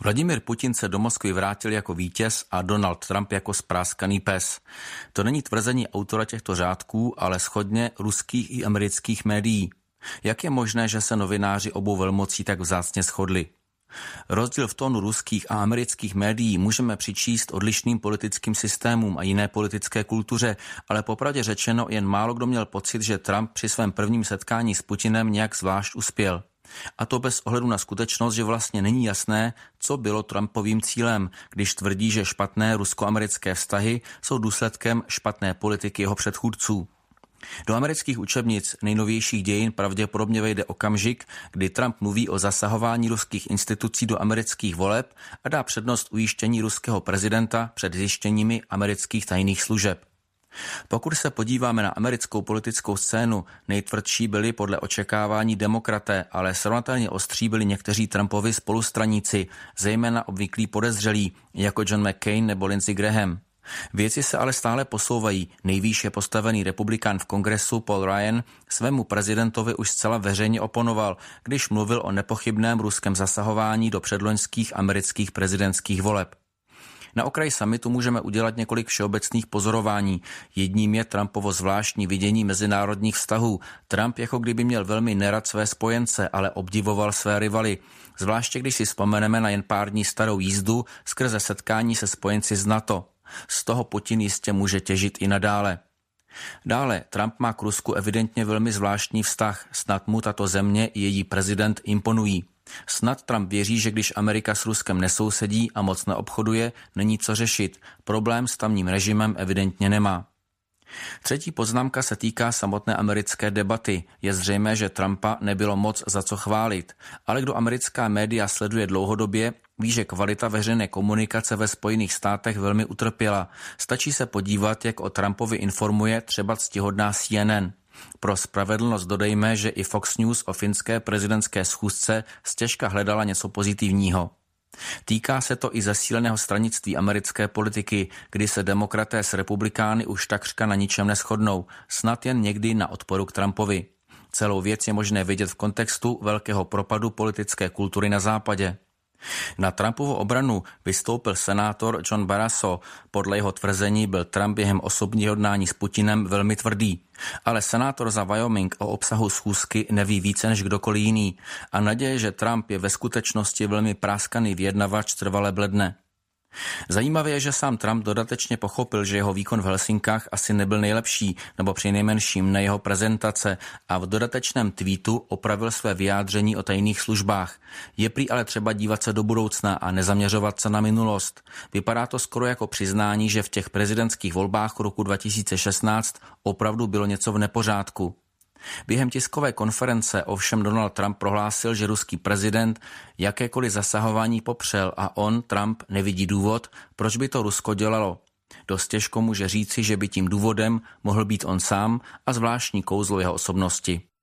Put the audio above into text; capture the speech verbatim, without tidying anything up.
Vladimir Putin se do Moskvy vrátil jako vítěz a Donald Trump jako spráskaný pes. To není tvrzení autora těchto řádků, ale shodně ruských i amerických médií. Jak je možné, že se novináři obou velmocí tak vzácně shodli? Rozdíl v tónu ruských a amerických médií můžeme přičíst odlišným politickým systémům a jiné politické kultuře, ale popravdě řečeno jen málo kdo měl pocit, že Trump při svém prvním setkání s Putinem nějak zvlášť uspěl. A to bez ohledu na skutečnost, že vlastně není jasné, co bylo Trumpovým cílem, když tvrdí, že špatné rusko-americké vztahy jsou důsledkem špatné politiky jeho předchůdců. Do amerických učebnic nejnovějších dějin pravděpodobně vejde okamžik, kdy Trump mluví o zasahování ruských institucí do amerických voleb a dá přednost ujištění ruského prezidenta před zjištěními amerických tajných služeb. Pokud se podíváme na americkou politickou scénu, nejtvrdší byli podle očekávání demokraté, ale srovnatelně ostří byli někteří Trumpovi spolustraníci, zejména obvyklí podezřelí, jako John McCain nebo Lindsey Graham. Věci se ale stále posouvají. Nejvýše postavený republikán v kongresu Paul Ryan svému prezidentovi už zcela veřejně oponoval, když mluvil o nepochybném ruském zasahování do předloňských amerických prezidentských voleb. Na okraji summitu můžeme udělat několik všeobecných pozorování. Jedním je Trumpovo zvláštní vidění mezinárodních vztahů. Trump jako kdyby měl velmi nerad své spojence, ale obdivoval své rivaly. Zvláště když si vzpomeneme na jen pár dní starou jízdu skrze setkání se spojenci z NATO. Z toho Putin jistě může těžit i nadále. Dále, Trump má k Rusku evidentně velmi zvláštní vztah. Snad mu tato země i její prezident imponují. Snad Trump věří, že když Amerika s Ruskem nesousedí a moc neobchoduje, není co řešit. Problém s tamním režimem evidentně nemá. Třetí poznámka se týká samotné americké debaty. Je zřejmé, že Trumpa nebylo moc za co chválit, ale kdo americká média sleduje dlouhodobě, ví, že kvalita veřejné komunikace ve Spojených státech velmi utrpěla. Stačí se podívat, jak o Trumpovi informuje třeba ctihodná C N N. Pro spravedlnost dodejme, že i Fox News o finské prezidentské schůzce stěžka hledala něco pozitivního. Týká se to i zesíleného stranictví americké politiky, kdy se demokraté s republikány už takřka na ničem neshodnou, snad jen někdy na odporu k Trumpovi. Celou věc je možné vidět v kontextu velkého propadu politické kultury na západě. Na Trumpovu obranu vystoupil senátor John Barrasso. Podle jeho tvrzení byl Trump během osobního jednání s Putinem velmi tvrdý. Ale senátor za Wyoming o obsahu schůzky neví více než kdokoliv jiný a naděje, že Trump je ve skutečnosti velmi práskaný vyjednavač, trvale bledne. Zajímavé je, že sám Trump dodatečně pochopil, že jeho výkon v Helsinkách asi nebyl nejlepší, nebo přinejmenším ne jeho prezentace, a v dodatečném tweetu opravil své vyjádření o tajných službách. Je prý ale třeba dívat se do budoucna a nezaměřovat se na minulost. Vypadá to skoro jako přiznání, že v těch prezidentských volbách roku dva tisíce šestnáct opravdu bylo něco v nepořádku. Během tiskové konference ovšem Donald Trump prohlásil, že ruský prezident jakékoliv zasahování popřel a on, Trump, nevidí důvod, proč by to Rusko dělalo. Dost těžko může říci, že by tím důvodem mohl být on sám a zvláštní kouzlo jeho osobnosti.